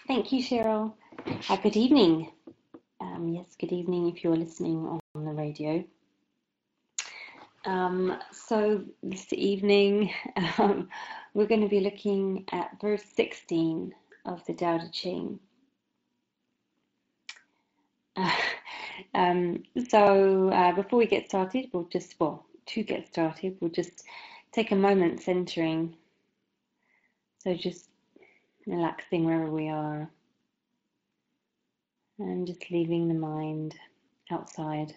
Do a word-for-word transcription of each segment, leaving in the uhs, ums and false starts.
Thank you, Cheryl. Uh, good evening. Um, yes, good evening if you're listening on the radio. Um, so this evening, um, we're going to be looking at verse sixteen of the Tao Te Ching. Uh, um, so uh, before we get started, we'll just, well, to get started, we'll just take a moment centering. So just relaxing wherever we are and just leaving the mind outside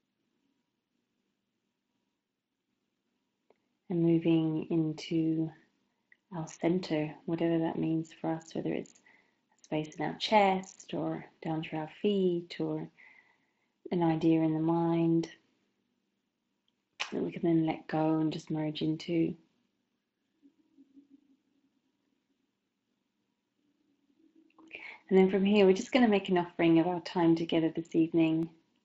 and moving into our center, whatever that means for us, whether it's a space in our chest or down to our feet or an idea in the mind that we can then let go and just merge into. And then from here, we're just going to make an offering of our time together this evening.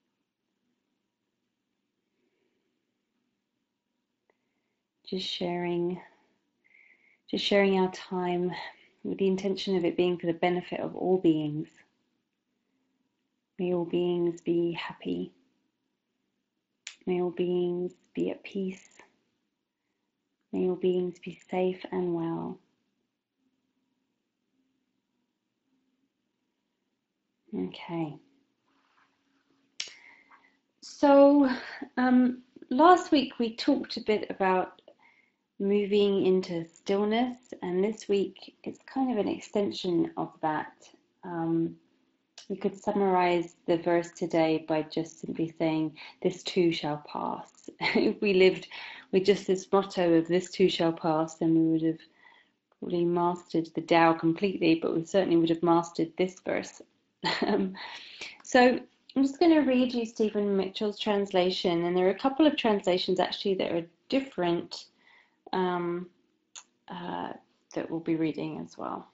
Just sharing, just sharing our time with the intention of it being for the benefit of all beings. May all beings be happy. May all beings be at peace. May all beings be safe and well. Okay. So um, last week we talked a bit about moving into stillness, and this week it's kind of an extension of that. Um, we could summarize the verse today by just simply saying, "This too shall pass." If we lived with just this motto of "This too shall pass," then we would have probably mastered the Tao completely, but we certainly would have mastered this verse. um, so I'm just going to read you Stephen Mitchell's translation, and there are a couple of translations actually that are different um, uh, that we'll be reading as well.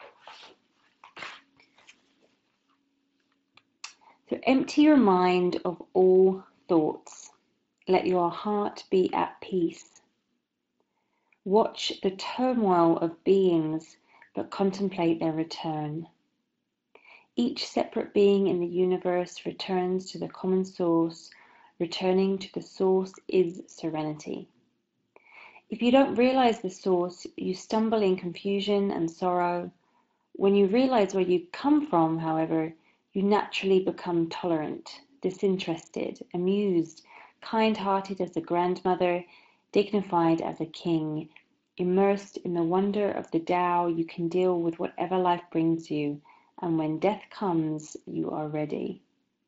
So empty your mind of all thoughts. Let your heart be at peace. Watch the turmoil of beings, but contemplate their return. Each separate being in the universe returns to the common source. Returning to the source is serenity. If you don't realize the source, you stumble in confusion and sorrow. When you realize where you come from, however, you naturally become tolerant, disinterested, amused, kind-hearted as a grandmother, dignified as a king. Immersed in the wonder of the Tao, you can deal with whatever life brings you, and when death comes, you are ready.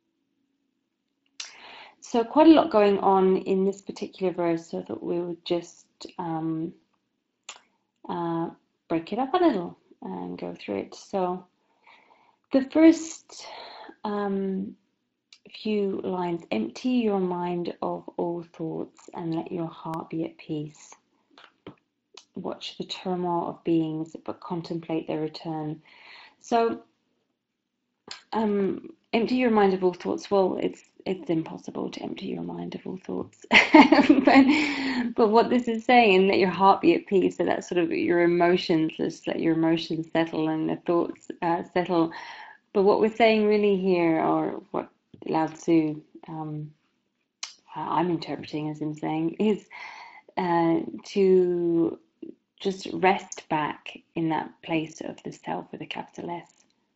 So quite a lot going on in this particular verse, so that we would just um, uh, break it up a little and go through it. So the first um, few lines: empty your mind of all thoughts and let your heart be at peace. Watch the turmoil of beings, but contemplate their return. So um, empty your mind of all thoughts. Well, it's it's impossible to empty your mind of all thoughts. but, but what this is saying, let your heart be at peace. So that's sort of your emotions. Just let your emotions settle and the thoughts uh, settle. But what we're saying really here, or what Lao Tzu, um, I'm interpreting as him saying, is uh, to just rest back in that place of the self with a capital S.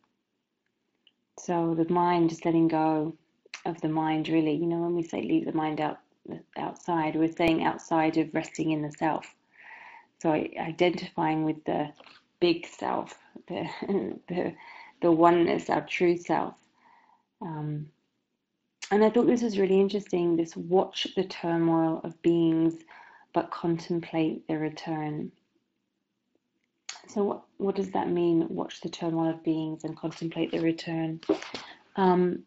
So the mind, just letting go of the mind, really. You know, when we say leave the mind out outside, we're saying outside of resting in the self. So identifying with the big self, the the the oneness, our true self. Um, and I thought this was really interesting. This watch the turmoil of beings, but contemplate their return. So what what does that mean? Watch the turmoil of beings and contemplate their return. Um,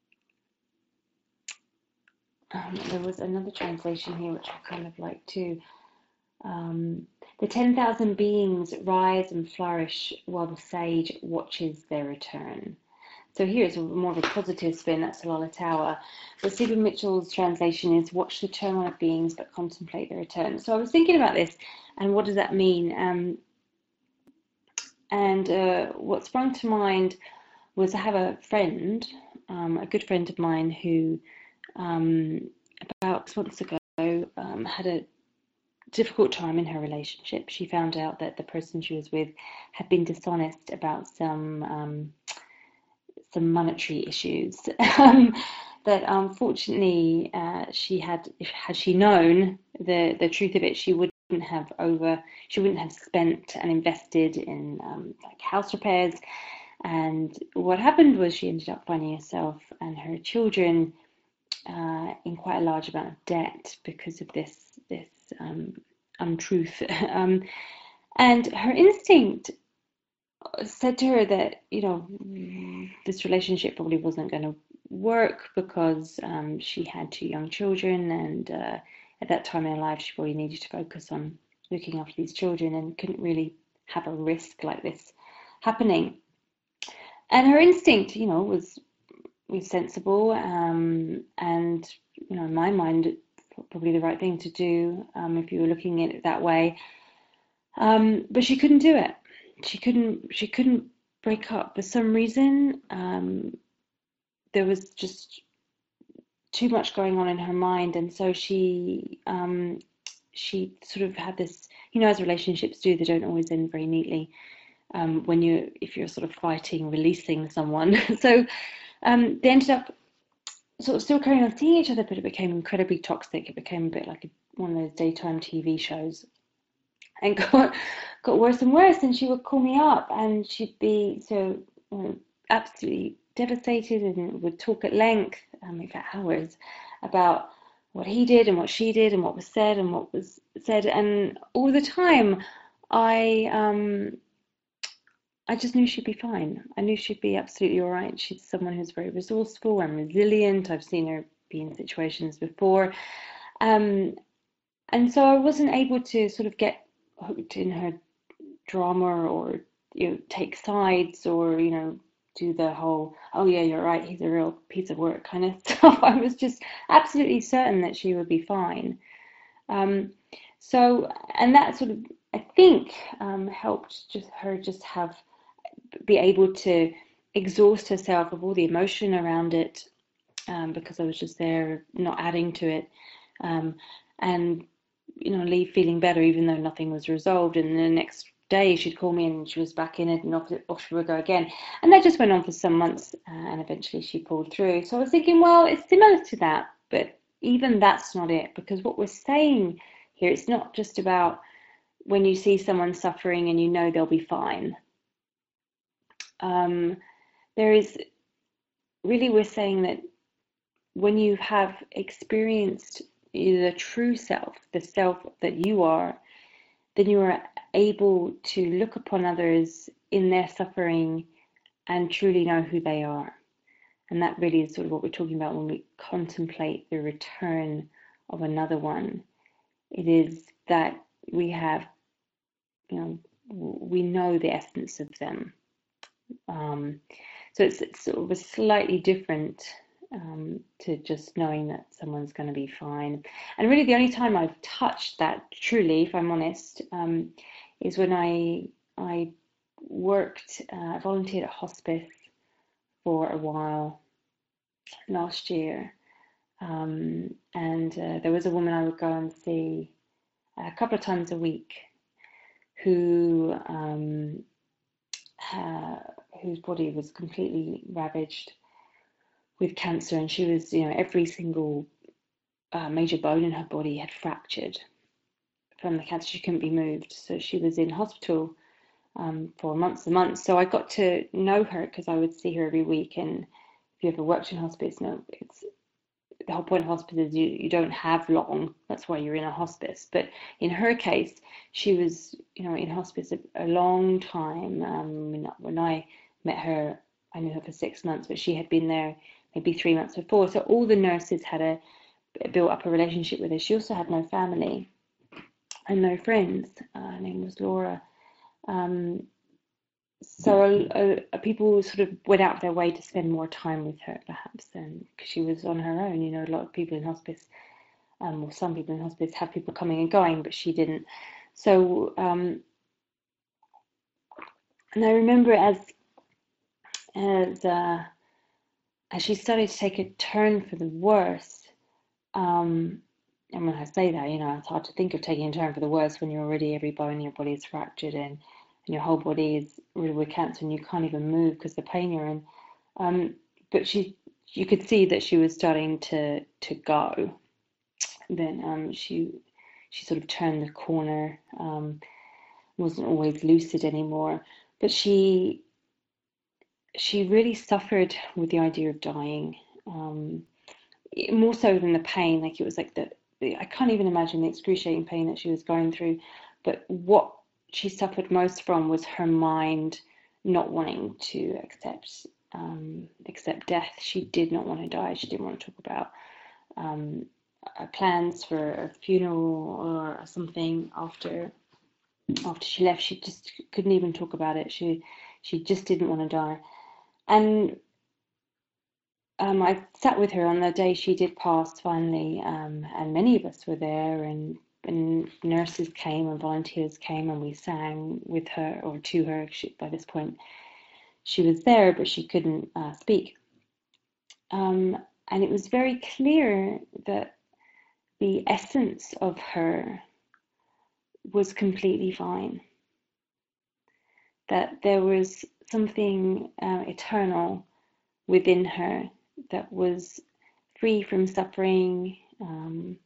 um, there was another translation here which I kind of like too. Um, the ten thousand beings rise and flourish while the sage watches their return. So here it's more of a positive spin, that's Salala Tower. But Stephen Mitchell's translation is watch the turmoil of beings but contemplate the return. So I was thinking about this and what does that mean? Um, And uh, what sprung to mind was I have a friend, um, a good friend of mine, who um, about six months ago um, had a difficult time in her relationship. She found out that the person she was with had been dishonest about some um, some monetary issues. um, that unfortunately uh, she had, if had she known the the truth of it, she wouldn't have over she wouldn't have spent and invested in um, like house repairs. And what happened was she ended up finding herself and her children uh, in quite a large amount of debt because of this this um, untruth. um, and her instinct said to her that, you know, this relationship probably wasn't going to work because um, she had two young children, and uh, at that time in her life, she probably needed to focus on looking after these children and couldn't really have a risk like this happening. And her instinct, you know, was was sensible, um, and you know, in my mind, probably the right thing to do um, if you were looking at it that way. Um, but she couldn't do it. She couldn't. She couldn't break up for some reason. Um, there was just too much going on in her mind, and so she um, she sort of had this. You know, as relationships do, they don't always end very neatly. Um, when you, if you're sort of fighting, releasing someone, so um, they ended up sort of still carrying on seeing each other, but it became incredibly toxic. It became a bit like a, one of those daytime T V shows, and got got worse and worse. And she would call me up, and she'd be so you know, absolutely devastated, and would talk at length, um, in fact hours, about what he did and what she did and what was said and what was said. And all the time, I um, I just knew she'd be fine. I knew she'd be absolutely all right. She's someone who's very resourceful and resilient. I've seen her be in situations before. Um, and so I wasn't able to sort of get hooked in her drama, or you know, take sides, or you know, do the whole "oh yeah, you're right, he's a real piece of work" kind of stuff. I was just absolutely certain that she would be fine. Um, so, and that sort of, I think, um, helped just her just have be able to exhaust herself of all the emotion around it, um, because I was just there, not adding to it, um, and you know, leave feeling better, even though nothing was resolved. And the next day, she'd call me, and she was back in it, and off, off she would go again. And that just went on for some months, uh, and eventually she pulled through. So I was thinking, well, it's similar to that, but even that's not it, because what we're saying here, it's not just about when you see someone suffering and you know they'll be fine. Um, there is really, we're saying that when you have experienced the true self, the self that you are, then you are able to look upon others in their suffering and truly know who they are. And that really is sort of what we're talking about when we contemplate the return of another one. It is that we have, you know, we know the essence of them. Um, so it's, it's sort of a slightly different, um, to just knowing that someone's going to be fine. And really, the only time I've touched that truly, if I'm honest, um, is when I I worked, uh, volunteered at hospice for a while last year, um, and uh, there was a woman I would go and see a couple of times a week who um, uh, whose body was completely ravaged with cancer, and she was, you know, every single uh, major bone in her body had fractured from the cancer. She couldn't be moved, so she was in hospital um, for months and months. So I got to know her because I would see her every week. And if you ever worked in hospice, no, it's the whole point of hospice is you, you don't have long. That's why you're in a hospice. But in her case, she was, you know, in hospice a, a long time. Um, when I met her, I knew her for six months, but she had been there maybe three months before. So all the nurses had a built up a relationship with her. She also had no family and no friends. Uh, her name was Laura. Um, so uh, uh, people sort of went out of their way to spend more time with her, perhaps, and because she was on her own. You know, a lot of people in hospice, um, or some people in hospice, have people coming and going, but she didn't. So um, And I remember as as uh, as she started to take a turn for the worse. Um, and when I say that, you know, it's hard to think of taking a turn for the worse when you're already every bone in your body is fractured and, and your whole body is riddled with cancer and you can't even move because of the pain you're in. Um, but she, you could see that she was starting to to go. Then um, she she sort of turned the corner. Um, wasn't always lucid anymore, but she she really suffered with the idea of dying. Um, more so than the pain. Like it was like the, the I can't even imagine the excruciating pain that she was going through. But what she suffered most from was her mind not wanting to accept um, accept death. She did not want to die. She didn't want to talk about um, uh, plans for a funeral or something after after she left. She just couldn't even talk about it. She she just didn't want to die. And Um, I sat with her on the day she did pass finally, um, and many of us were there, and, and nurses came and volunteers came, and we sang with her or to her. She, by this point, she was there, but she couldn't uh, speak. Um, and it was very clear that the essence of her was completely fine, that there was something uh, eternal within her that was free from suffering, um,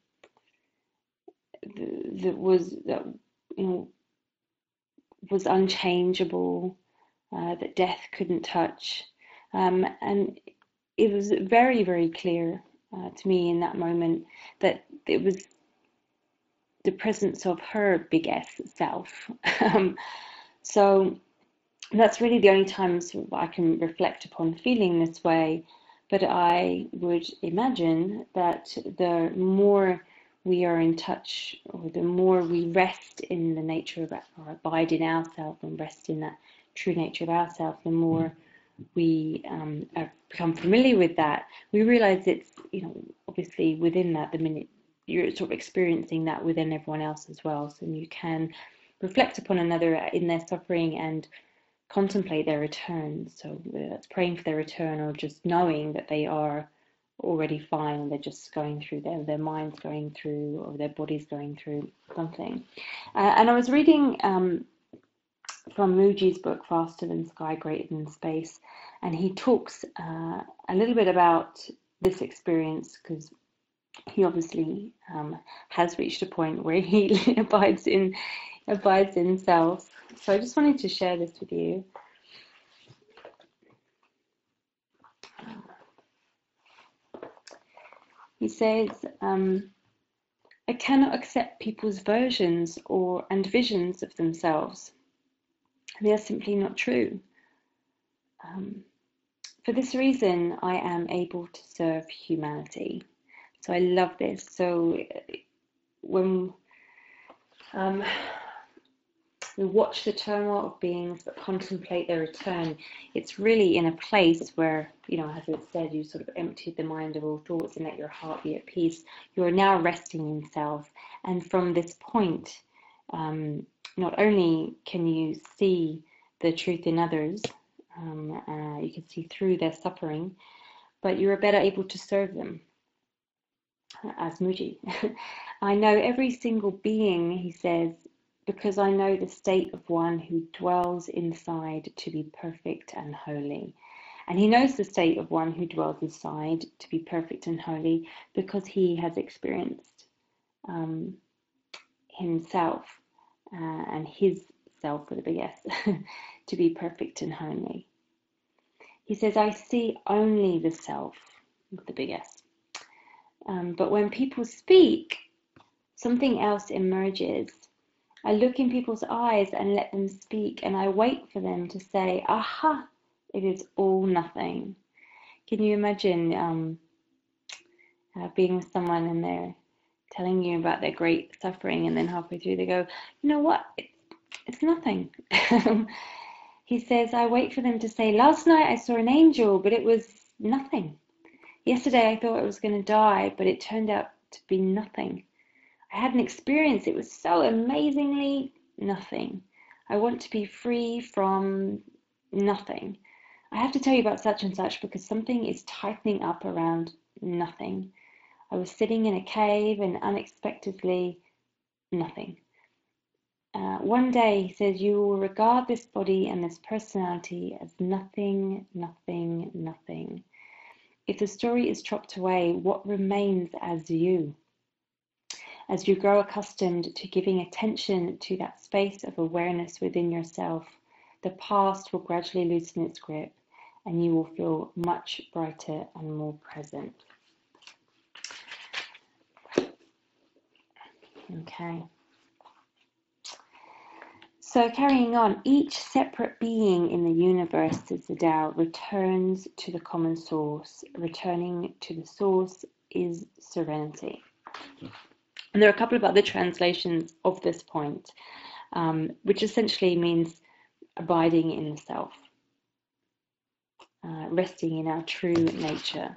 that was that you know was unchangeable, uh, that death couldn't touch, um, and it was very very clear uh, to me in that moment that it was the presence of her big S self. um, so that's really the only times I can reflect upon feeling this way. But I would imagine that the more we are in touch, or the more we rest in the nature of, or abide in ourselves and rest in that true nature of ourselves, the more we um, are, become familiar with that, we realize it's, you know, obviously within that, the minute you're sort of experiencing that within everyone else as well. So you can reflect upon another in their suffering and contemplate their return. So whether that's praying for their return or just knowing that they are already fine and they're just going through their their minds going through or their bodies going through something. Uh, and I was reading um, from Mooji's book Faster Than Sky, Greater Than Space, and he talks uh, a little bit about this experience because he obviously um, has reached a point where he abides in abides in self. So I just wanted to share this with you. He says, um, I cannot accept people's versions or and visions of themselves. They are simply not true. Um, for this reason, I am able to serve humanity. So I love this. So when um, we watch the turmoil of beings that contemplate their return, it's really in a place where, you know, as it said, you sort of emptied the mind of all thoughts and let your heart be at peace. You are now resting in self. And from this point, um, not only can you see the truth in others, um, uh, you can see through their suffering, but you're better able to serve them. As Mooji. I know every single being, he says, because I know the state of one who dwells inside to be perfect and holy. And he knows the state of one who dwells inside to be perfect and holy because he has experienced um, himself uh, and his self with a big S to be perfect and holy. He says, I see only the self with the big S. Um, but when people speak, something else emerges. I look in people's eyes and let them speak, and I wait for them to say, aha, it is all nothing. Can you imagine um, uh, being with someone and they're telling you about their great suffering, and then halfway through they go, you know what, it's, it's nothing. He says, I wait for them to say, last night I saw an angel, but it was nothing. Yesterday I thought I was going to die, but it turned out to be nothing. I had an experience, it was so amazingly nothing. I want to be free from nothing. I have to tell you about such and such because something is tightening up around nothing. I was sitting in a cave and unexpectedly nothing. Uh, one day, he says, you will regard this body and this personality as nothing, nothing, nothing. If the story is chopped away, what remains as you? As you grow accustomed to giving attention to that space of awareness within yourself, the past will gradually loosen its grip and you will feel much brighter and more present. Okay. So carrying on, each separate being in the universe, says the Tao, returns to the common source. Returning to the source is serenity. And there are a couple of other translations of this point, um, which essentially means abiding in the self, uh, resting in our true nature.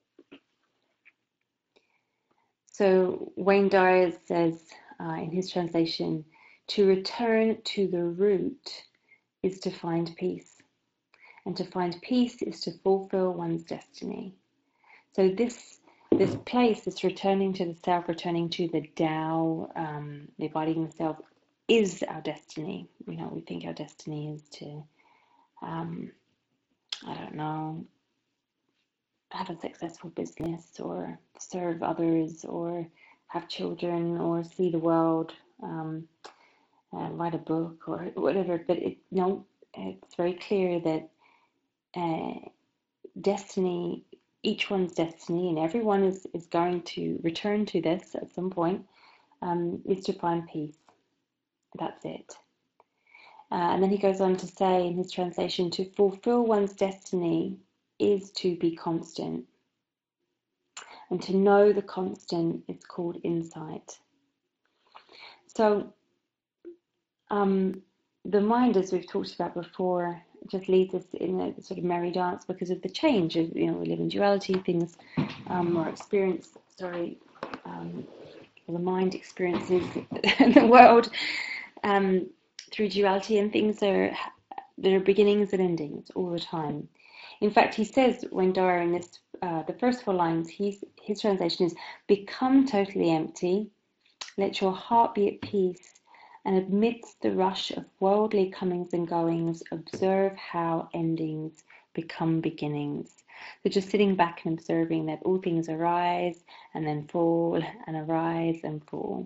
So Wayne Dyer says uh, in his translation, to return to the root is to find peace, and to find peace is to fulfill one's destiny. So this this place, this returning to the self, returning to the Tao, um, the abiding in the self, is our destiny. You know, we think our destiny is to, um, I don't know, have a successful business or serve others or have children or see the world. Um, Uh, write a book or whatever, but it no, it's very clear that uh, destiny, each one's destiny, and everyone is, is going to return to this at some point, um, is to find peace. That's it. Uh, and then he goes on to say in his translation, to fulfill one's destiny is to be constant. And to know the constant is called insight. So Um, the mind, as we've talked about before, just leads us in a sort of merry dance because of the change. You know, we live in duality, things um, are experienced, sorry, um, the mind experiences the world um, through duality, and things are, there are beginnings and endings all the time. In fact, he says, when Dyer in this, uh, the first four lines, he's, his translation is, become totally empty, let your heart be at peace, and amidst the rush of worldly comings and goings, observe how endings become beginnings. So just sitting back and observing that all things arise and then fall and arise and fall.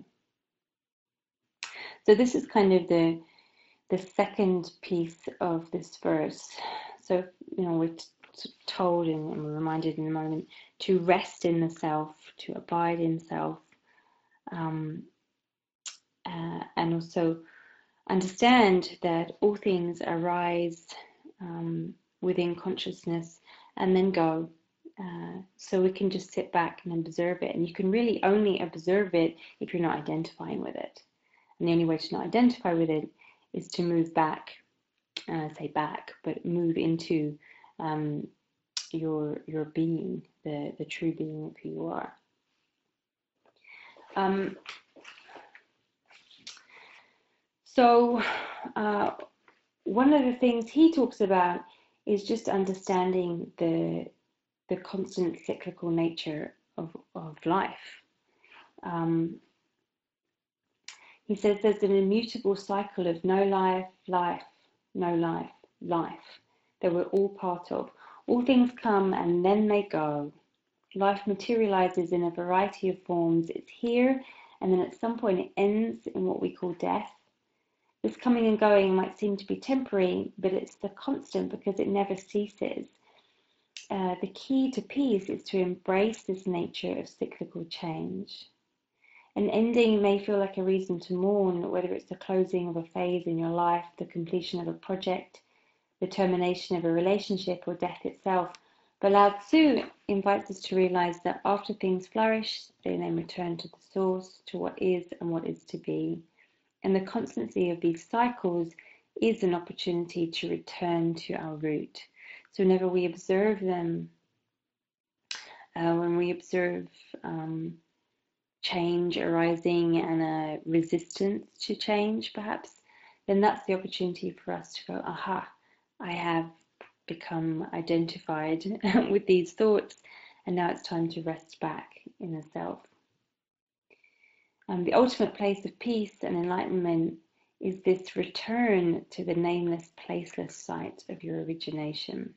So this is kind of the the second piece of this verse. So, you know, we're told and we're reminded in a moment to rest in the self, to abide in self, um, uh, and also understand that all things arise um, within consciousness and then go. Uh, so we can just sit back and observe it. And you can really only observe it if you're not identifying with it. And the only way to not identify with it is to move back, uh, say back, but move into um, your your being, the, the true being of who you are. Um, so uh, one of the things he talks about is just understanding the the constant cyclical nature of, of life. Um, he says there's an immutable cycle of no life, life, no life, life that we're all part of. All things come and then they go. Life materializes in a variety of forms. It's here, and then at some point it ends in what we call death. This coming and going might seem to be temporary, but it's the constant because it never ceases. Uh, the key to peace is to embrace this nature of cyclical change. An ending may feel like a reason to mourn, whether it's the closing of a phase in your life, the completion of a project, the termination of a relationship, or death itself. But Lao Tzu invites us to realize that after things flourish, they then return to the source, to what is and what is to be. And the constancy of these cycles is an opportunity to return to our root. So whenever we observe them, uh, when we observe um, change arising and a resistance to change, perhaps, then that's the opportunity for us to go, aha, I have become identified with these thoughts, and now it's time to rest back in the self. Um, the ultimate place of peace and enlightenment is this return to the nameless, placeless site of your origination.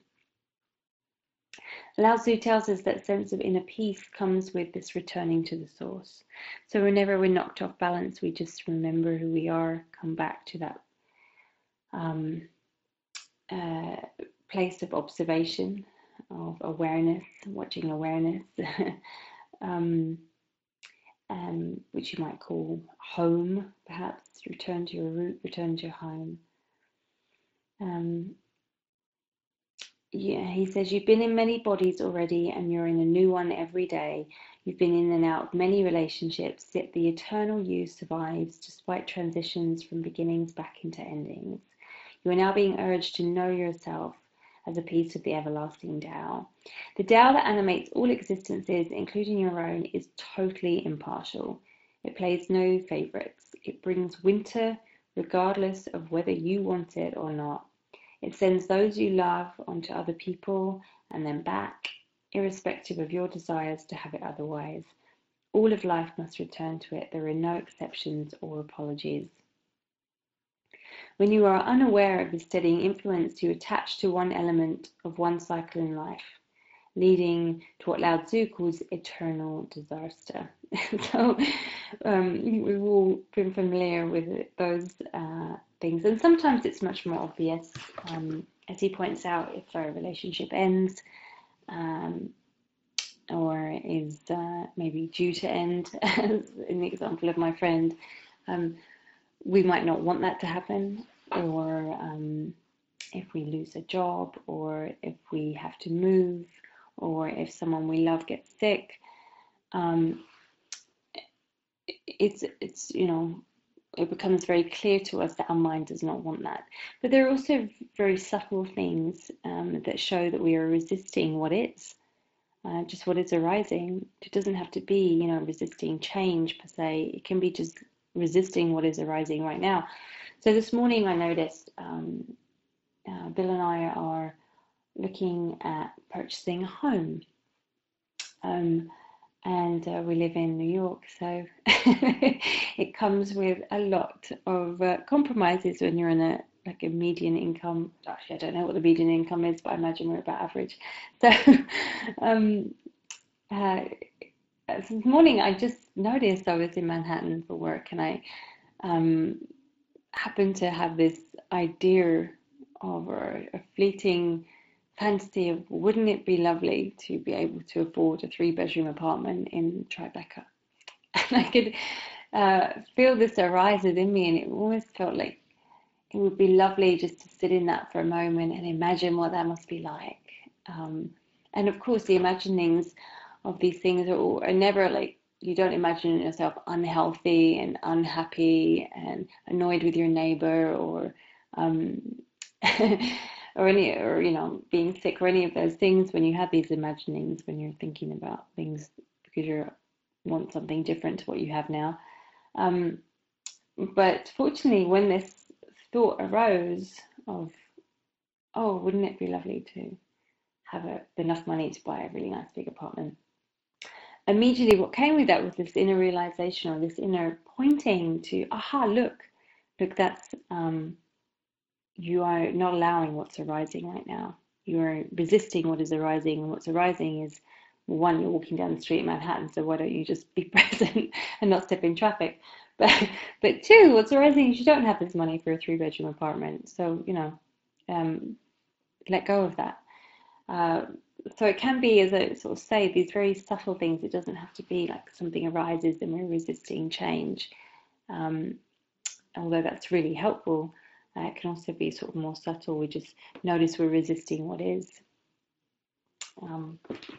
Lao Tzu tells us that sense of inner peace comes with this returning to the source. So whenever we're knocked off balance, we just remember who we are, come back to that um, uh, place of observation, of awareness, watching awareness, um, um, which you might call home, perhaps. Return to your root, return to your home. Um, yeah, he says, you've been in many bodies already and you're in a new one every day. You've been in and out of many relationships, yet the eternal you survives despite transitions from beginnings back into endings. You are now being urged to know yourself as a piece of the everlasting Tao. The Tao that animates all existences, including your own, is totally impartial. It plays no favorites. It brings winter regardless of whether you want it or not. It sends those you love onto other people and then back, irrespective of your desires to have it otherwise. All of life must return to it. There are no exceptions or apologies. When you are unaware of the steadying influence, you attach to one element of one cycle in life, leading to what Lao Tzu calls eternal disaster. So um, we've all been familiar with those uh, things, and sometimes it's much more obvious. Um, as he points out, if a relationship ends um, or is uh, maybe due to end, as in the example of my friend, um, we might not want that to happen, or um, if we lose a job, or if we have to move, or if someone we love gets sick. Um, it's, it's, you know, it becomes very clear to us that our mind does not want that. But there are also very subtle things um, that show that we are resisting what is, uh, just what is arising. It doesn't have to be, you know, resisting change per se. It can be just resisting what is arising right now. So this morning I noticed um, uh, Bill and I are looking at purchasing a home. Um, and uh, we live in New York, so it comes with a lot of uh, compromises when you're in a like a median income. Actually, I don't know what the median income is, but I imagine we're about average. So um, uh, this morning I just noticed I was in Manhattan for work, and I um, happened to have this idea of a, a fleeting fantasy of, wouldn't it be lovely to be able to afford a three bedroom apartment in Tribeca? And I could uh, feel this arise within me, and it almost felt like it would be lovely just to sit in that for a moment and imagine what that must be like. Um, and of course, the imaginings of these things are, all, are never like, you don't imagine yourself unhealthy and unhappy and annoyed with your neighbor, or um, or any, or you know, being sick, or any of those things. When you have these imaginings, when you're thinking about things because you want something different to what you have now. Um, but fortunately, when this thought arose of, oh, wouldn't it be lovely to have a, enough money to buy a really nice big apartment? Immediately what came with that was this inner realization, or this inner pointing to, aha, look, look, that's, um, you are not allowing what's arising right now. You are resisting what is arising, and what's arising is, one, you're walking down the street in Manhattan, so why don't you just be present and not step in traffic? But, but two, what's arising is you don't have this money for a three bedroom apartment. So, you know, um, let go of that. Uh, so it can be, as I sort of say, these very subtle things. It doesn't have to be like something arises and we're resisting change. Um, although that's really helpful, uh, it can also be sort of more subtle. We just notice we're resisting what is. Um,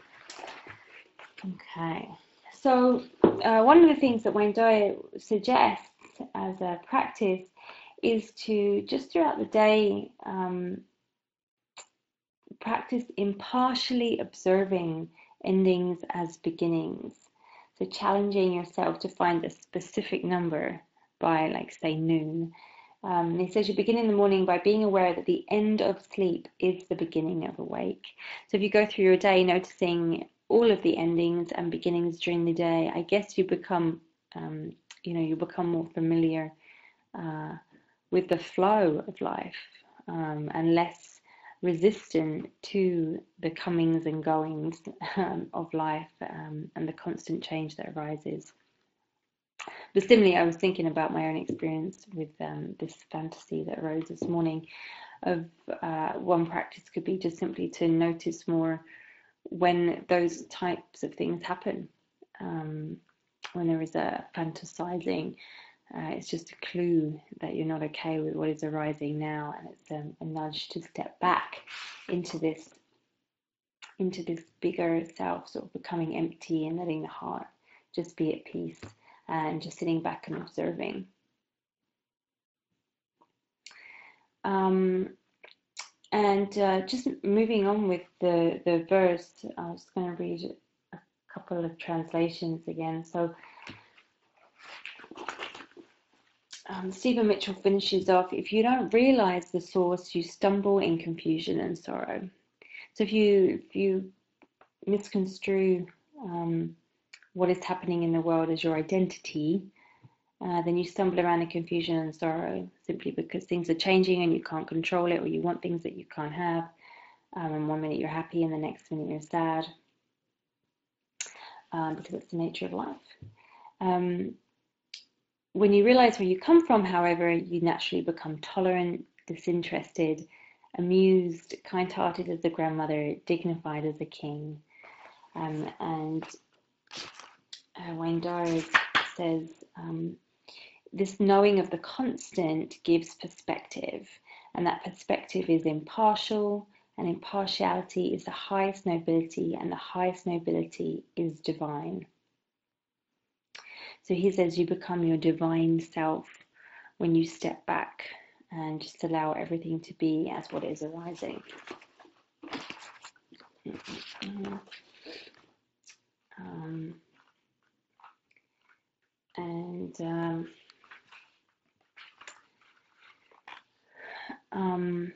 okay. So uh, one of the things that Wayne Dyer suggests as a practice is to just throughout the day um, practice impartially observing endings as beginnings. So challenging yourself to find a specific number by, like, say, noon, Um, and he says you begin in the morning by being aware that the end of sleep is the beginning of awake. So if you go through your day noticing all of the endings and beginnings during the day, I guess you become, um, you know, you become more familiar uh, with the flow of life, um, and less resistant to the comings and goings um, of life, um, and the constant change that arises. But similarly, I was thinking about my own experience with um, this fantasy that arose this morning of uh, one practice could be just simply to notice more when those types of things happen. Um, when there is a fantasizing, uh, it's just a clue that you're not okay with what is arising now, and it's um, a nudge to step back into this into this bigger self, sort of becoming empty and letting the heart just be at peace and just sitting back and observing. Um, and uh, just moving on with the, the verse, I was going to read a couple of translations again. So um, Stephen Mitchell finishes off, if you don't realize the source, you stumble in confusion and sorrow. So if you, if you misconstrue um, what is happening in the world as your identity, uh, then you stumble around in confusion and sorrow simply because things are changing and you can't control it, or you want things that you can't have. Um, and one minute you're happy and the next minute you're sad, um, because it's the nature of life. Um, when you realize where you come from, however, you naturally become tolerant, disinterested, amused, kind-hearted as a grandmother, dignified as a king. Um, and uh, Wayne Dyer says, um, this knowing of the constant gives perspective, and that perspective is impartial, and impartiality is the highest nobility, and the highest nobility is divine. So he says you become your divine self when you step back and just allow everything to be as what is arising. Um, and um, um,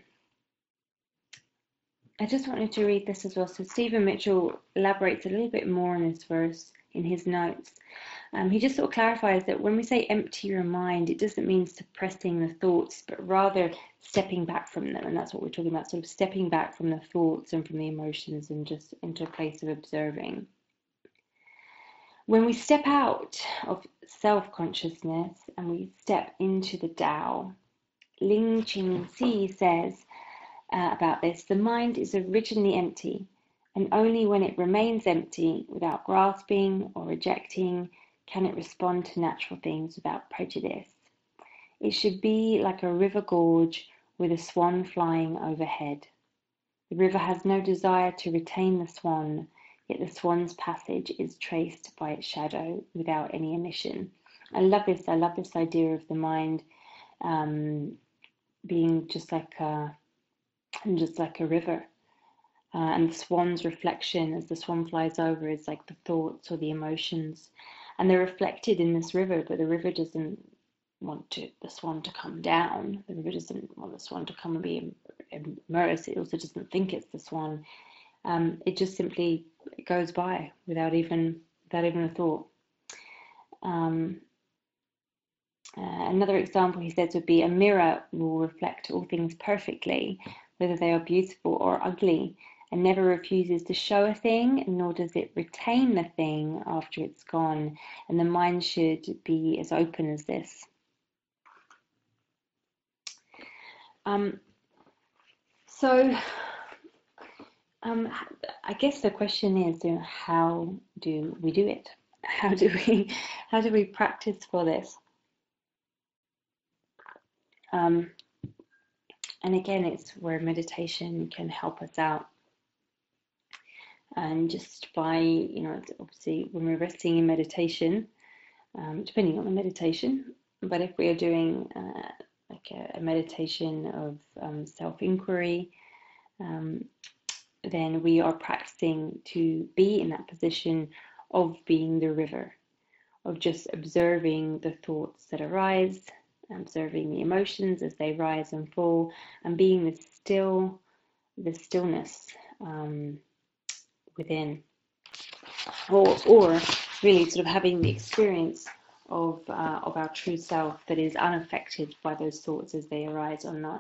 I just wanted to read this as well. So Stephen Mitchell elaborates a little bit more on this verse in his notes. Um, he just sort of clarifies that when we say empty your mind, it doesn't mean suppressing the thoughts, but rather stepping back from them. And that's what we're talking about, sort of stepping back from the thoughts and from the emotions and just into a place of observing. When we step out of self-consciousness and we step into the Tao, Ling Qing Si says uh, about this, the mind is originally empty, and only when it remains empty, without grasping or rejecting, can it respond to natural things without prejudice. It should be like a river gorge with a swan flying overhead. The river has no desire to retain the swan, yet the swan's passage is traced by its shadow without any emission. I love this. I love this idea of the mind um, being just like a, just like a river. Uh, and the swan's reflection as the swan flies over is like the thoughts or the emotions, and they're reflected in this river, but the river doesn't want to the swan to come down. The river doesn't want the swan to come and be immersed. It also doesn't think it's the swan. Um, it just simply goes by without even without even a thought. Um, uh, another example he says would be a mirror will reflect all things perfectly, whether they are beautiful or ugly, and never refuses to show a thing, nor does it retain the thing after it's gone. And the mind should be as open as this. Um, so, um, I guess the question is, you know, how do we do it? How do we, how do we practice for this? Um, and again, it's where meditation can help us out. And just by, you know, obviously when we're resting in meditation, um, depending on the meditation, but if we are doing uh, like a, a meditation of um, self-inquiry, um, then we are practicing to be in that position of being the river, of just observing the thoughts that arise, observing the emotions as they rise and fall, and being the still, the stillness um, within, or or really sort of having the experience of uh, of our true self that is unaffected by those thoughts as they arise or not.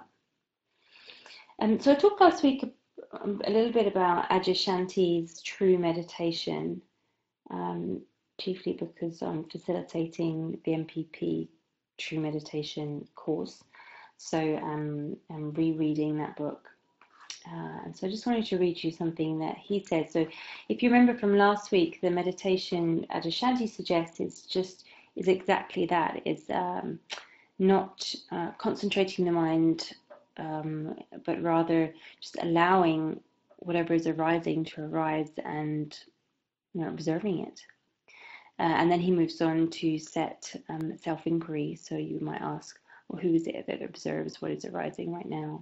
And so I talked last week a little bit about Adyashanti's true meditation, um, chiefly because I'm facilitating the M P P True Meditation course. So um, I'm rereading that book. Uh, and so I just wanted to read you something that he said. So if you remember from last week, the meditation Adyashanti suggests is just is exactly that. It's um, not uh, concentrating the mind, um, but rather just allowing whatever is arising to arise and, you know, observing it. Uh, and then he moves on to set um, self-inquiry. So you might ask, well, who is it that observes what is arising right now?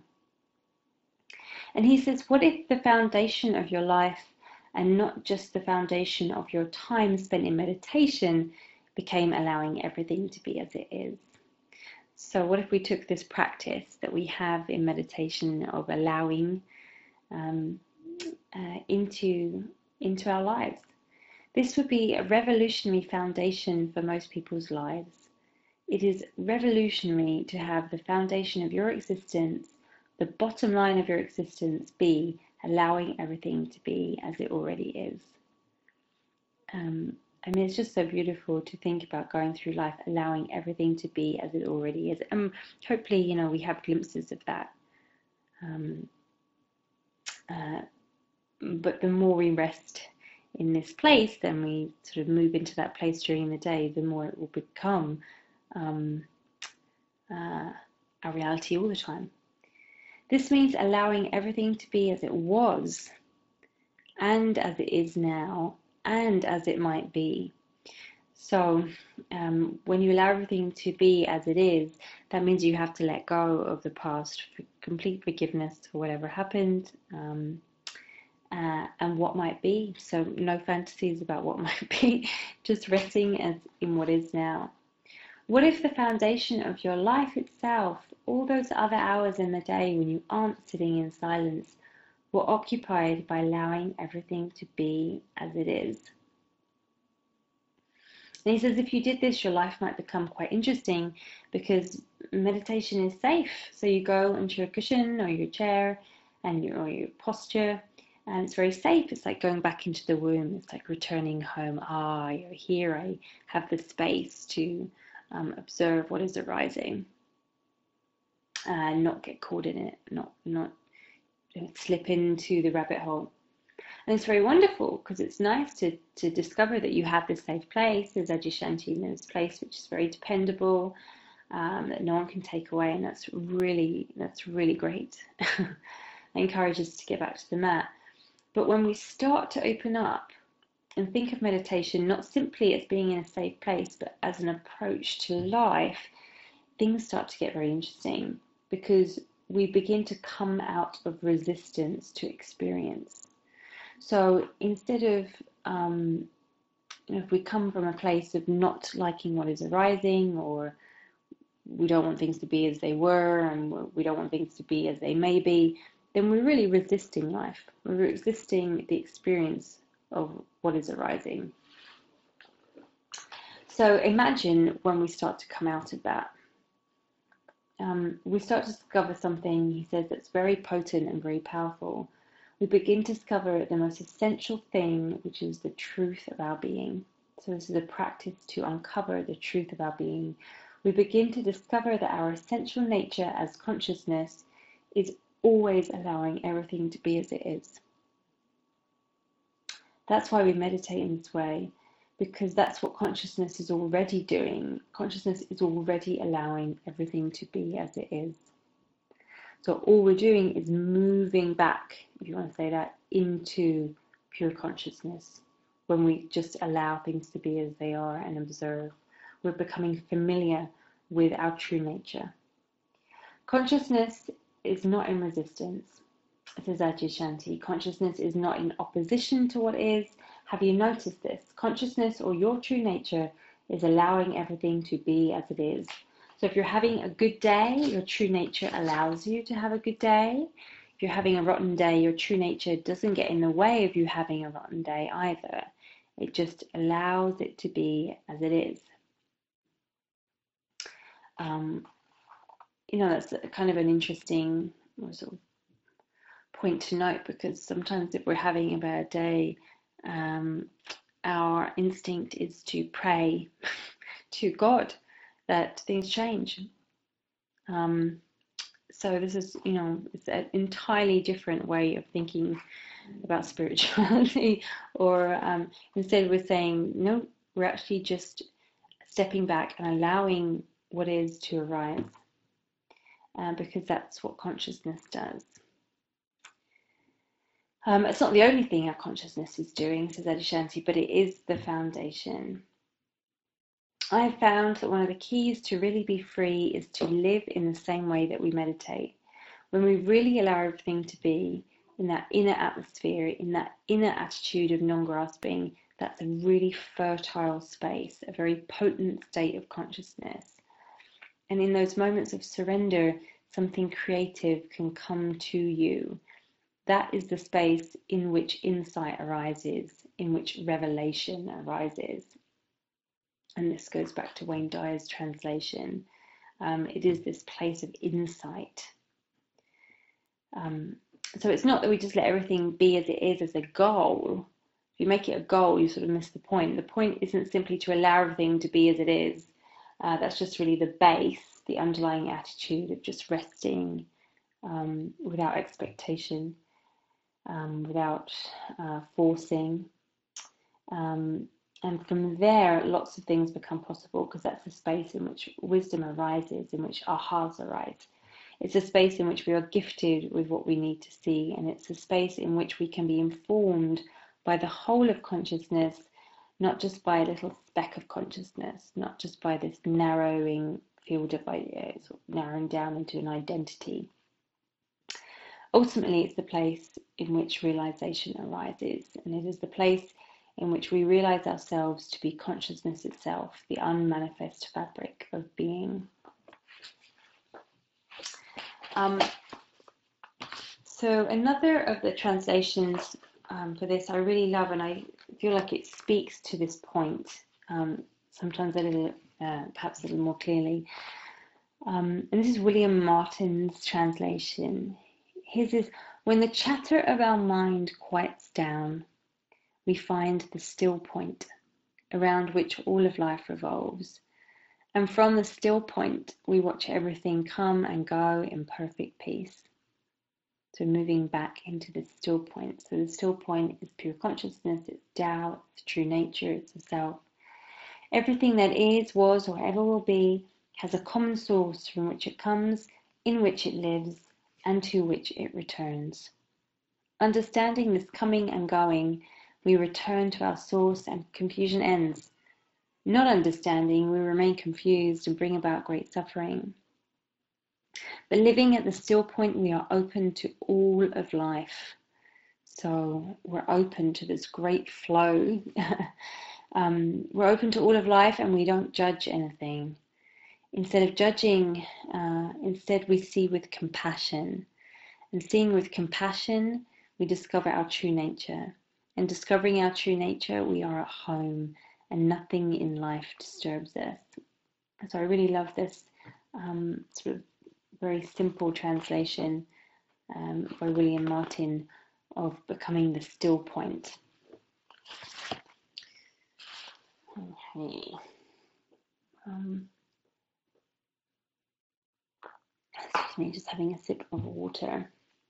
And he says, what if the foundation of your life, and not just the foundation of your time spent in meditation, became allowing everything to be as it is? So what if we took this practice that we have in meditation of allowing um, uh, into, into our lives? This would be a revolutionary foundation for most people's lives. It is revolutionary to have the foundation of your existence, the bottom line of your existence, be allowing everything to be as it already is. Um, I mean, it's just so beautiful to think about going through life, allowing everything to be as it already is. And hopefully, you know, we have glimpses of that. Um, uh, but the more we rest in this place, then we sort of move into that place during the day, the more it will become um, uh, our reality all the time. This means allowing everything to be as it was, and as it is now, and as it might be. So um, when you allow everything to be as it is, that means you have to let go of the past, for complete forgiveness for whatever happened, um, uh, and what might be. So no fantasies about what might be, just resting as in what is now. What if the foundation of your life itself, all those other hours in the day when you aren't sitting in silence, were occupied by allowing everything to be as it is? And he says if you did this, your life might become quite interesting because meditation is safe. So you go into your cushion or your chair and your, or your posture, and it's very safe. It's like going back into the womb. It's like returning home. Ah, you're here. I have the space to um, observe what is arising and not get caught in it, not not slip into the rabbit hole. And it's very wonderful because it's nice to, to discover that you have this safe place. There's Adyashanti in this place which is very dependable, um, that no one can take away, and that's really that's really great. I encourage us to get back to the mat. But when we start to open up and think of meditation not simply as being in a safe place, but as an approach to life, things start to get very interesting because we begin to come out of resistance to experience. So instead of, um, you know, if we come from a place of not liking what is arising, or we don't want things to be as they were, and we don't want things to be as they may be, then we're really resisting life. We're resisting the experience of what is arising. So imagine when we start to come out of that. Um, we start to discover something, he says, that's very potent and very powerful. We begin to discover the most essential thing, which is the truth of our being. So this is a practice to uncover the truth of our being. We begin to discover that our essential nature as consciousness is always allowing everything to be as it is. That's why we meditate in this way, because that's what consciousness is already doing. Consciousness is already allowing everything to be as it is. So all we're doing is moving back, if you want to say that, into pure consciousness. When we just allow things to be as they are and observe, we're becoming familiar with our true nature. Consciousness is not in resistance, says Adyashanti. Consciousness is not in opposition to what is. Have you noticed this? Consciousness, or your true nature, is allowing everything to be as it is. So if you're having a good day, your true nature allows you to have a good day. If you're having a rotten day, your true nature doesn't get in the way of you having a rotten day either. It just allows it to be as it is. Um, you know, that's kind of an interesting sort of point to note, because sometimes if we're having a bad day, um, our instinct is to pray to God that things change. Um, so this is, you know, it's an entirely different way of thinking about spirituality. Or um, instead, we're saying no, we're actually just stepping back and allowing what is to arise, uh, because that's what consciousness does. Um, it's not the only thing our consciousness is doing, says Adyashanti, but it is the foundation. I have found that one of the keys to really be free is to live in the same way that we meditate. When we really allow everything to be in that inner atmosphere, in that inner attitude of non-grasping, that's a really fertile space, a very potent state of consciousness. And in those moments of surrender, something creative can come to you. That is the space in which insight arises, in which revelation arises. And this goes back to Wayne Dyer's translation. Um, it is this place of insight. Um, so it's not that we just let everything be as it is as a goal. If you make it a goal, you sort of miss the point. The point isn't simply to allow everything to be as it is. Uh, that's just really the base, the underlying attitude of just resting um, without expectation, um, without uh, forcing. Um, and from there, lots of things become possible, because that's the space in which wisdom arises, in which ahas arise. It's a space in which we are gifted with what we need to see, and it's a space in which we can be informed by the whole of consciousness, not just by a little speck of consciousness, not just by this narrowing field of ideas, narrowing down into an identity. Ultimately, it's the place in which realization arises, and it is the place in which we realize ourselves to be consciousness itself, the unmanifest fabric of being. Um, so another of the translations um, for this I really love, and I feel like it speaks to this point, um, sometimes a little, uh, perhaps a little more clearly. Um, and this is William Martin's translation. His is, when the chatter of our mind quiets down, we find the still point around which all of life revolves. And from the still point, we watch everything come and go in perfect peace. So moving back into the still point. So the still point is pure consciousness, it's Tao, it's true nature, it's the self. Everything that is, was, or ever will be has a common source from which it comes, in which it lives, and to which it returns. Understanding this coming and going, we return to our source and confusion ends. Not understanding, we remain confused and bring about great suffering. But living at the still point, we are open to all of life. So we're open to this great flow. um, we're open to all of life, and we don't judge anything. Instead of judging, uh, instead we see with compassion. And seeing with compassion, we discover our true nature. And discovering our true nature, we are at home, and nothing in life disturbs us. So I really love this um, sort of very simple translation um, by William Martin of becoming the still point. Okay. Um, excuse me, just having a sip of water.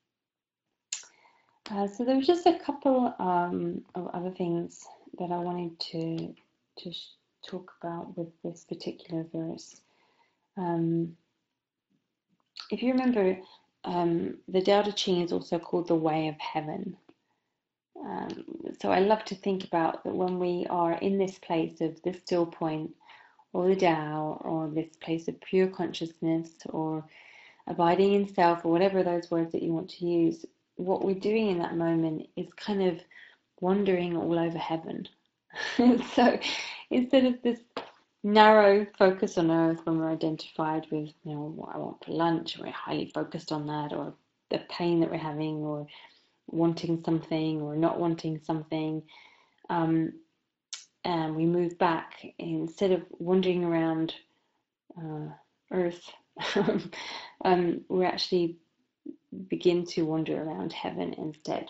Uh, so there was just a couple um, of other things that I wanted to to talk about with this particular verse. Um, if you remember, um, the Tao Te Ching is also called the Way of Heaven. Um, so I love to think about that when we are in this place of the still point, or the Tao, or this place of pure consciousness, or abiding in self, or whatever those words that you want to use, what we're doing in that moment is kind of wandering all over heaven. So instead of this narrow focus on earth when we're identified with, you know, what I want for lunch, we're highly focused on that, or the pain that we're having, or wanting something, or not wanting something. Um, and we move back instead of wandering around uh, earth. um, we actually begin to wander around heaven instead.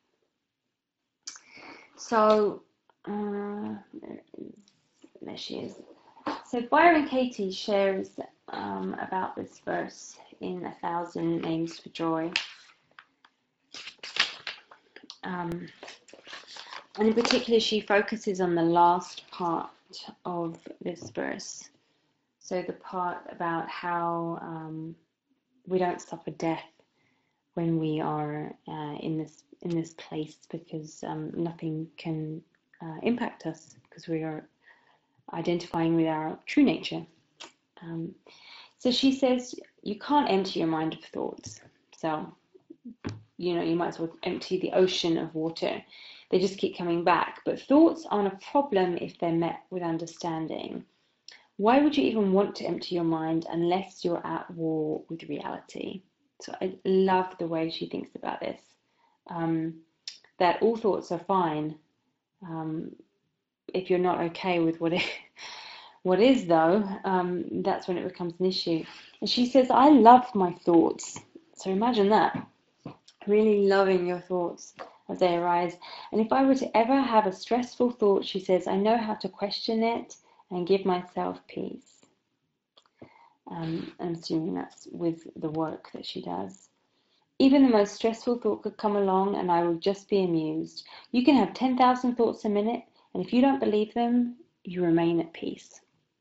So, uh, there she is. So Byron Katie shares um, about this verse in A Thousand Names for Joy. Um, and in particular, she focuses on the last part of this verse. So the part about how um, we don't suffer death when we are uh, in this in this place, because um, nothing can uh, impact us, because we are identifying with our true nature. Um, so she says you can't empty your mind of thoughts. So, you know, you might as well empty the ocean of water. They just keep coming back. But thoughts aren't a problem if they're met with understanding. Why would you even want to empty your mind unless you're at war with reality? So I love the way she thinks about this. Um, that all thoughts are fine. Um, if you're not okay with what it, what is, though, um, that's when it becomes an issue. And she says, I love my thoughts. So imagine that, really loving your thoughts as they arise. And if I were to ever have a stressful thought, she says, I know how to question it and give myself peace. Um, I'm assuming that's with the work that she does. Even the most stressful thought could come along and I would just be amused. You can have ten thousand thoughts a minute, and if you don't believe them, you remain at peace.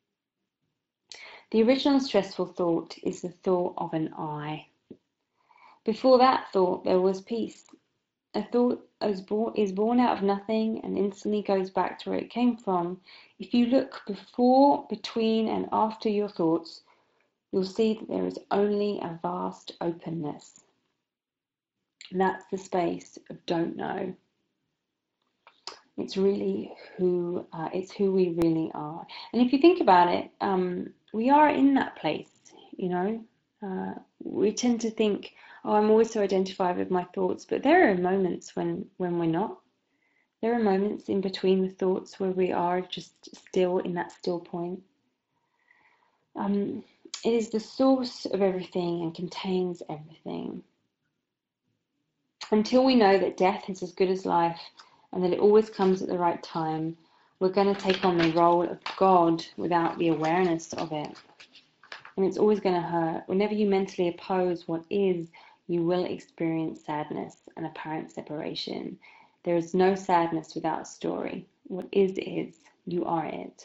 The original stressful thought is the thought of an I. Before that thought, there was peace. A thought is born, is born out of nothing and instantly goes back to where it came from. If you look before, between, and after your thoughts, you'll see that there is only a vast openness. And that's the space of don't know. It's really who uh, it's who we really are. And if you think about it, um, we are in that place. You know, uh, we tend to think, "Oh, I'm always so identified with my thoughts," but there are moments when when we're not. There are moments in between the thoughts where we are just still in that still point. Um, it is the source of everything and contains everything. Until we know that death is as good as life and that it always comes at the right time, we're going to take on the role of God without the awareness of it. And it's always going to hurt. Whenever you mentally oppose what is, you will experience sadness and apparent separation. There is no sadness without story. What is, is. You are it.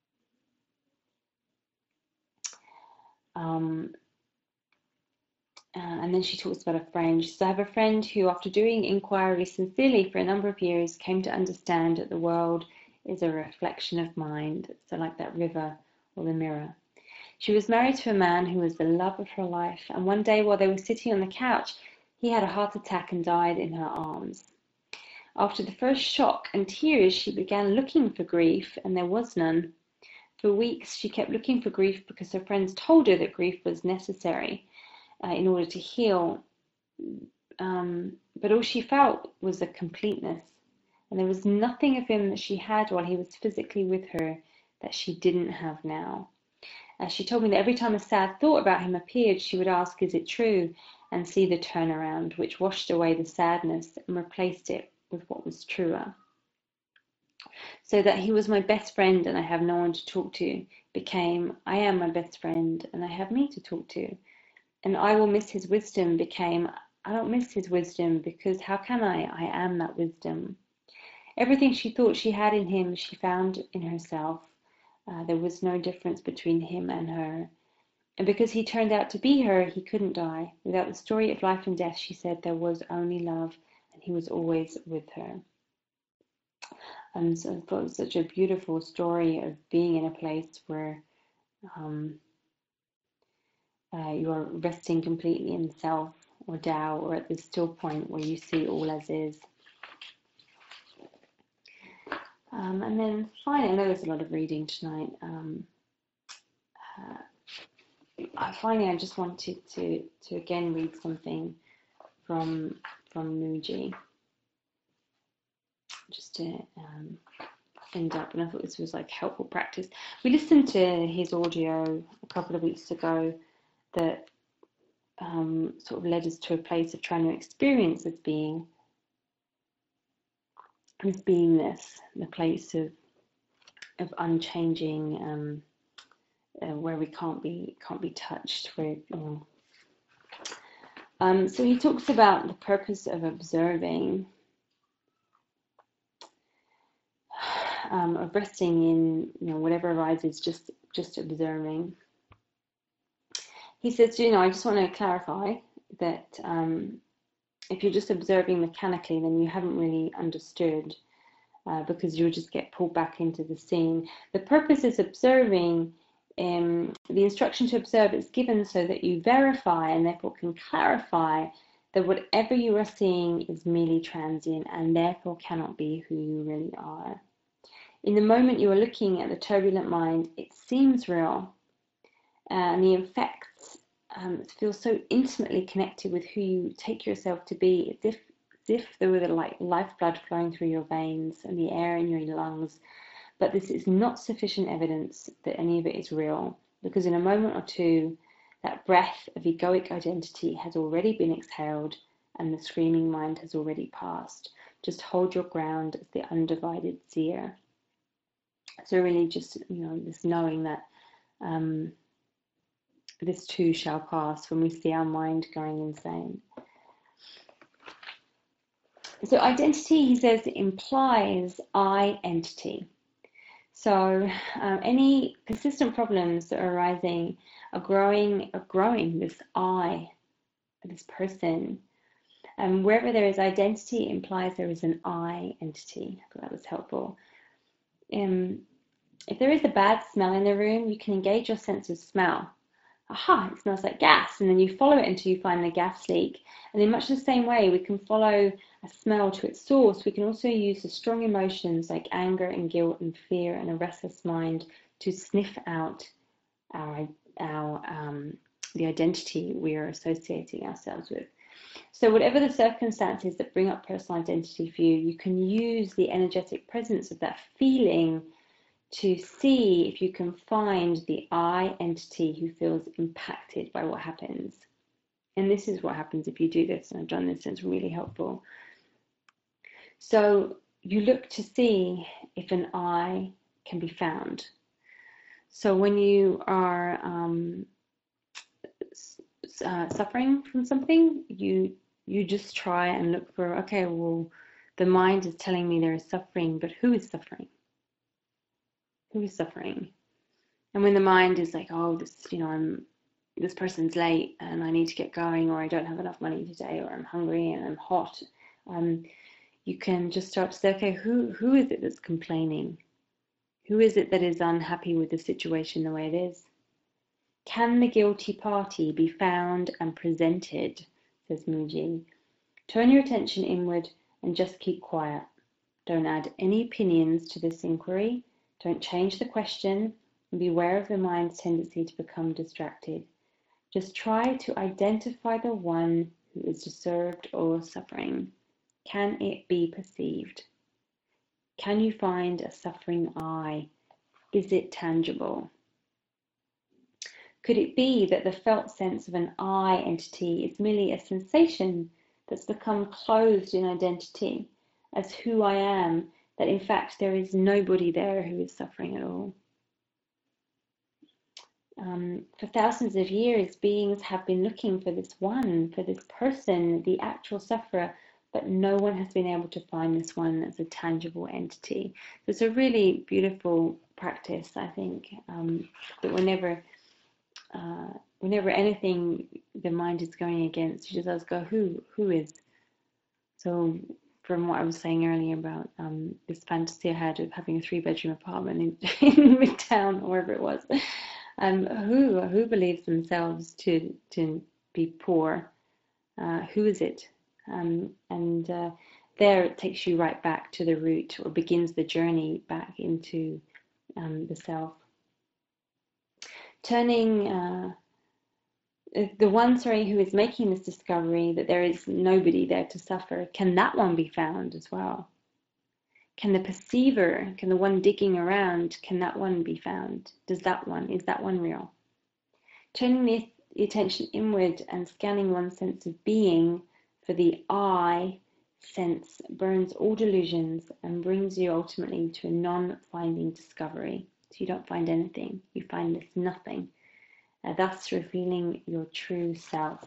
Um, Uh, and then she talks about a friend. She says, I have a friend who, after doing inquiry sincerely for a number of years, came to understand that the world is a reflection of mind. So like that river or the mirror. She was married to a man who was the love of her life. And one day while they were sitting on the couch, he had a heart attack and died in her arms. After the first shock and tears, she began looking for grief, and there was none. For weeks, she kept looking for grief because her friends told her that grief was necessary. Uh, in order to heal, um, but all she felt was a completeness, and there was nothing of him that she had while he was physically with her that she didn't have now. Uh, she told me that every time a sad thought about him appeared, she would ask, is it true? And see the turnaround, which washed away the sadness and replaced it with what was truer. So that he was my best friend and I have no one to talk to became, I am my best friend and I have me to talk to. And I will miss his wisdom became, I don't miss his wisdom because how can I? I am that wisdom. Everything she thought she had in him, she found in herself. Uh, there was no difference between him and her. And because he turned out to be her, he couldn't die. Without the story of life and death, she said, there was only love, and he was always with her. And so I thought it was such a beautiful story of being in a place where um, uh, you are resting completely in self or Tao, or at the still point where you see all as is. Um, and then finally, I know there's a lot of reading tonight. Um, uh, I, finally, I just wanted to to again read something from from Mooji, just to um, end up. And I thought this was like helpful practice. We listened to his audio a couple of weeks ago that um, sort of led us to a place of trying to experience as being, as beingness, the place of of unchanging, um, uh, where we can't be can't be touched. Where you know. Um, so he talks about the purpose of observing, um, of resting in, you know, whatever arises, just just observing. He says, you know, I just want to clarify that um, if you're just observing mechanically, then you haven't really understood, uh, because you'll just get pulled back into the scene. The purpose is observing. Um, the instruction to observe is given so that you verify and therefore can clarify that whatever you are seeing is merely transient and therefore cannot be who you really are. In the moment you are looking at the turbulent mind, it seems real, and the effects um, feel so intimately connected with who you take yourself to be, as if, as if there were the like lifeblood flowing through your veins and the air in your lungs. But this is not sufficient evidence that any of it is real, because in a moment or two, that breath of egoic identity has already been exhaled and the screaming mind has already passed. Just hold your ground as the undivided seer. So really just, you know, this knowing that um, this too shall pass when we see our mind going insane. So identity, he says, implies I entity. So um, any persistent problems that are arising are growing, are growing this I, this person. And um, wherever there is identity, it implies there is an I entity. I thought that was helpful. Um, if there is a bad smell in the room, you can engage your sense of smell. Aha, it smells like gas, and then you follow it until you find the gas leak. And in much the same way, we can follow a smell to its source. We can also use the strong emotions like anger and guilt and fear and a restless mind to sniff out our, our um, the identity we are associating ourselves with. So whatever the circumstances that bring up personal identity for you, you can use the energetic presence of that feeling to see if you can find the I entity who feels impacted by what happens. And this is what happens if you do this, and I've done this, and it's really helpful. So you look to see if an I can be found. So when you are um, uh, suffering from something, you you just try and look for, okay, well, the mind is telling me there is suffering, but who is suffering? Who is suffering? And when the mind is like, oh, this, you know, I'm, this person's late and I need to get going, or I don't have enough money today, or I'm hungry and I'm hot, um, you can just start to say, okay, who who is it that's complaining? Who is it that is unhappy with the situation the way it is? Can the guilty party be found and presented, says Mooji. Turn your attention inward and just keep quiet. Don't add any opinions to this inquiry. Don't change the question, and beware of the mind's tendency to become distracted. Just try to identify the one who is disturbed or suffering. Can it be perceived? Can you find a suffering I? Is it tangible? Could it be that the felt sense of an I entity is merely a sensation that's become clothed in identity as who I am, that in fact there is nobody there who is suffering at all? Um, for thousands of years, beings have been looking for this one, for this person, the actual sufferer, but no one has been able to find this one as a tangible entity. So it's a really beautiful practice, I think, um, that whenever, uh, whenever anything the mind is going against, you just always go, who, who is? So from what I was saying earlier about um, this fantasy I had of having a three-bedroom apartment in, in Midtown, or wherever it was, um, who who believes themselves to to be poor? Uh, who is it? Um, and uh, there it takes you right back to the root, or begins the journey back into um, the self. Turning uh, the one, sorry, who is making this discovery that there is nobody there to suffer, can that one be found as well? Can the perceiver, can the one digging around, can that one be found? Does that one, is that one real? Turning the attention inward and scanning one's sense of being for the I sense burns all delusions and brings you ultimately to a non-finding discovery. So you don't find anything, you find this nothing, uh, thus revealing your true self.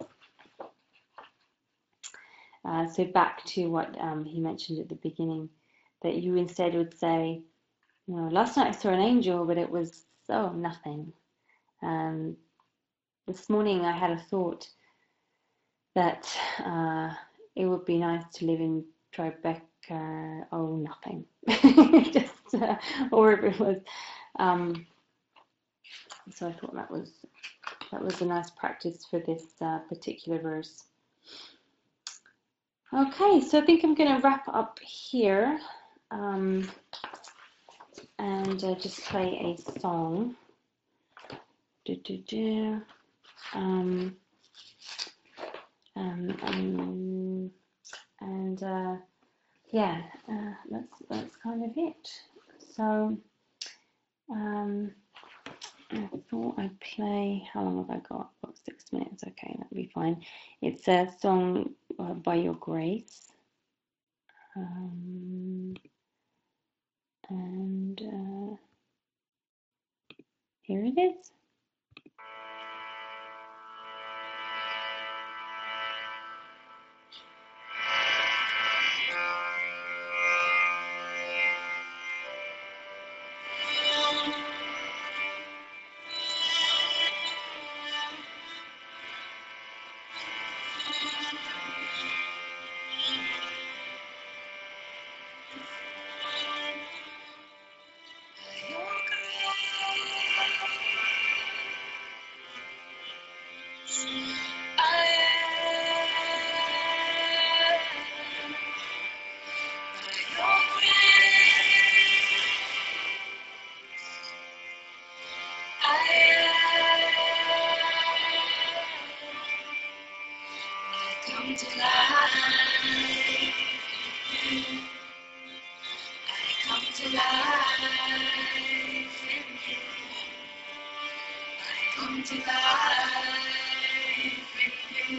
Uh, so back to what um, he mentioned at the beginning, that you instead would say, you know, last night I saw an angel, but it was so nothing. Um, this morning I had a thought that uh, it would be nice to live in Tribeca. Oh, nothing. Just, uh, or if it was. Um, so I thought that was that was a nice practice for this uh, particular verse. Okay, so I think I'm going to wrap up here. Um, and uh, just play a song. Do, do, do. Um, um, um, and uh, yeah, uh, that's that's kind of it. So um, I thought I'd play. How long have I got? About six minutes. Okay, that'll be fine. It's a song uh, by Your Grace. Um, and uh, here it is. Come to life, I come to life in you. I come to life in you.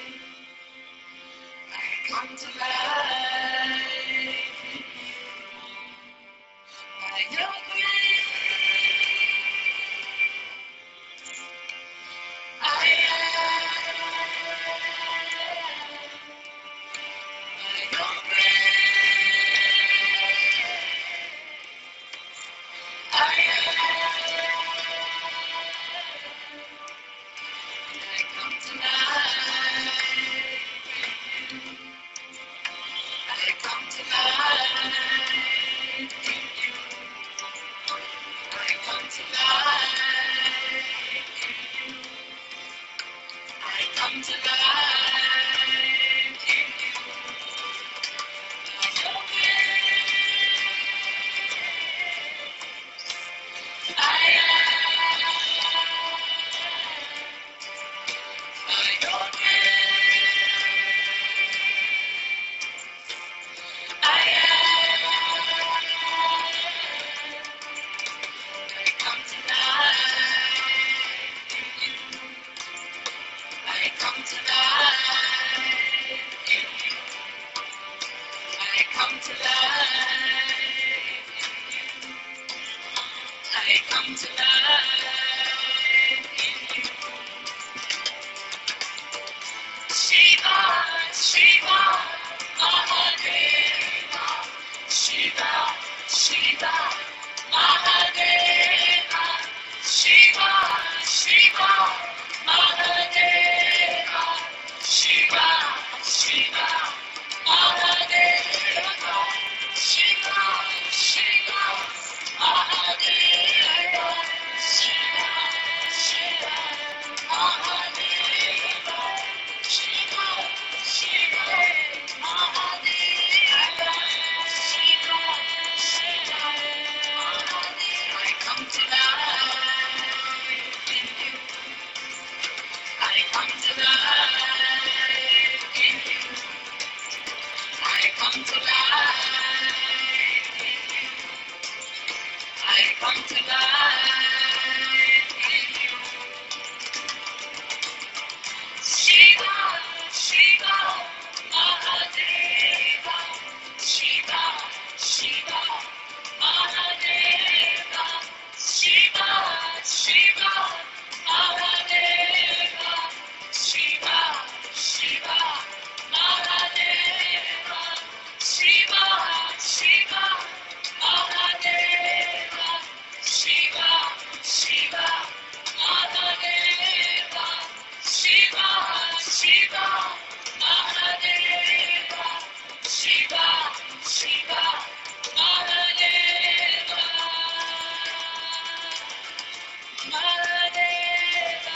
I come to life in you. By your grace, I am. By your grace, I am. I come to life. I come to life in you. I come to life in you. I come to life in you. By your grace, I am. By your grace, I am. I come to life in you. I come to life in you. I come to life in you. I come to life in you. Shiva, Shiva, Mahadeva. Shiva, Shiva, Mahadeva. Shiva, Shiva, Mahadeva. Shiva, Shiva, Mahadeva. Shiva, Shiva, Mahadeva. come to life in you. Shiva, Shiva, Mahadeva. Shiva, Shiva, Mahadeva. Shiva, Shiva, Mahadeva. Shiva, Shiva, Mahadeva. Shiva, Shiva, Mahadeva. Shiva, Shiva, Mahadeva. Shiva, Shiva, Mahadeva. Shiva, Shiva, Mahadeva. Mahadeva.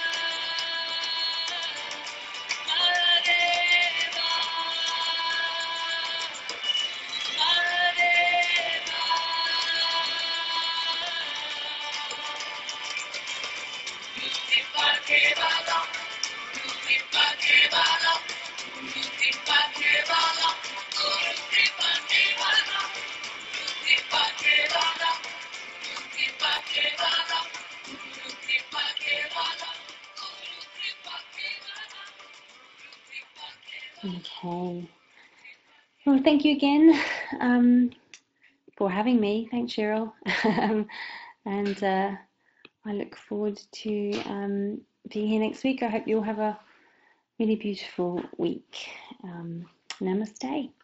Mahadeva. Mahadeva. Yudipa Kevala, Yudipa Kevala, Yudipa Kevala, Yudipa Kevala, Yudipa Kevala, Yudipa Kevala, Yudipa Kevala, Yudipa Kevala, Yudipa Kevala. Okay. Well, thank you again um, for having me. Thanks, Cheryl. Um, and uh, I look forward to um, being here next week. I hope you all have a really beautiful week. Um, namaste.